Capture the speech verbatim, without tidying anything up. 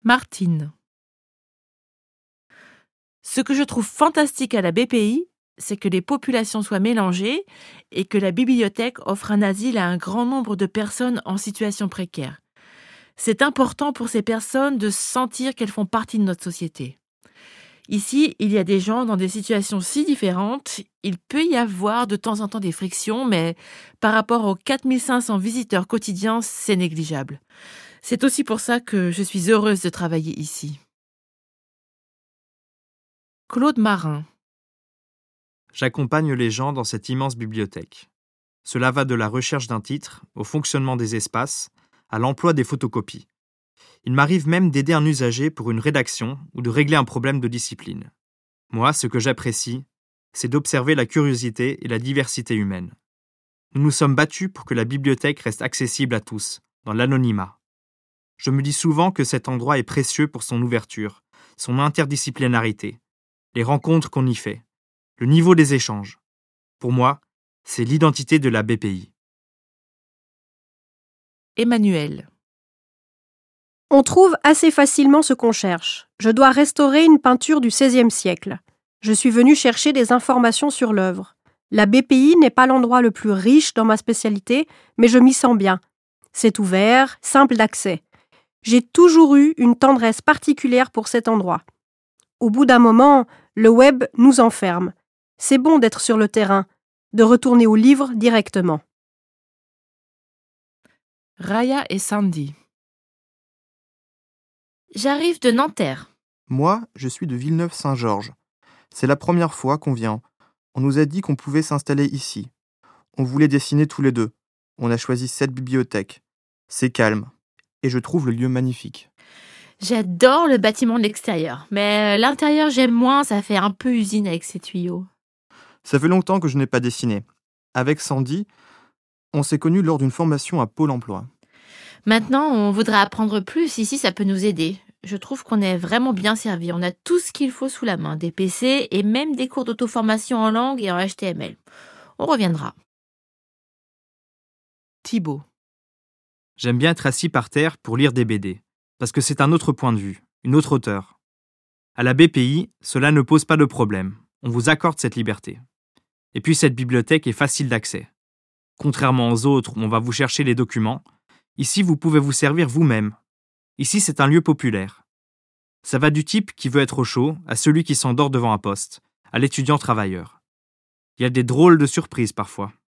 Martine. Ce que je trouve fantastique à la B P I, c'est que les populations soient mélangées et que la bibliothèque offre un asile à un grand nombre de personnes en situation précaire. C'est important pour ces personnes de sentir qu'elles font partie de notre société. Ici, il y a des gens dans des situations si différentes, il peut y avoir de temps en temps des frictions, mais par rapport aux quatre mille cinq cents visiteurs quotidiens, c'est négligeable. C'est aussi pour ça que je suis heureuse de travailler ici. Claude Marin. J'accompagne les gens dans cette immense bibliothèque. Cela va de la recherche d'un titre, au fonctionnement des espaces, à l'emploi des photocopies. Il m'arrive même d'aider un usager pour une rédaction ou de régler un problème de discipline. Moi, ce que j'apprécie, c'est d'observer la curiosité et la diversité humaine. Nous nous sommes battus pour que la bibliothèque reste accessible à tous, dans l'anonymat. Je me dis souvent que cet endroit est précieux pour son ouverture, son interdisciplinarité, les rencontres qu'on y fait, le niveau des échanges. Pour moi, c'est l'identité de la B P I. Emmanuel. On trouve assez facilement ce qu'on cherche. Je dois restaurer une peinture du seizième siècle. Je suis venu chercher des informations sur l'œuvre. La B P I n'est pas l'endroit le plus riche dans ma spécialité, mais je m'y sens bien. C'est ouvert, simple d'accès. J'ai toujours eu une tendresse particulière pour cet endroit. Au bout d'un moment, le web nous enferme. C'est bon d'être sur le terrain, de retourner au livre directement. Raya et Sandy. J'arrive de Nanterre. Moi, je suis de Villeneuve-Saint-Georges. C'est la première fois qu'on vient. On nous a dit qu'on pouvait s'installer ici. On voulait dessiner tous les deux. On a choisi cette bibliothèque. C'est calme. Et je trouve le lieu magnifique. J'adore le bâtiment de l'extérieur, mais l'intérieur j'aime moins, ça fait un peu usine avec ses tuyaux. Ça fait longtemps que je n'ai pas dessiné. Avec Sandy, on s'est connus lors d'une formation à Pôle emploi. Maintenant, on voudrait apprendre plus, ici ça peut nous aider. Je trouve qu'on est vraiment bien servi, on a tout ce qu'il faut sous la main, des P C et même des cours d'auto-formation en langue et en H T M L. On reviendra. Thibaut. J'aime bien être assis par terre pour lire des B D, parce que c'est un autre point de vue, une autre hauteur. À la B P I, cela ne pose pas de problème, on vous accorde cette liberté. Et puis cette bibliothèque est facile d'accès. Contrairement aux autres où on va vous chercher les documents, ici vous pouvez vous servir vous-même. Ici c'est un lieu populaire. Ça va du type qui veut être au chaud à celui qui s'endort devant un poste, à l'étudiant travailleur. Il y a des drôles de surprises parfois.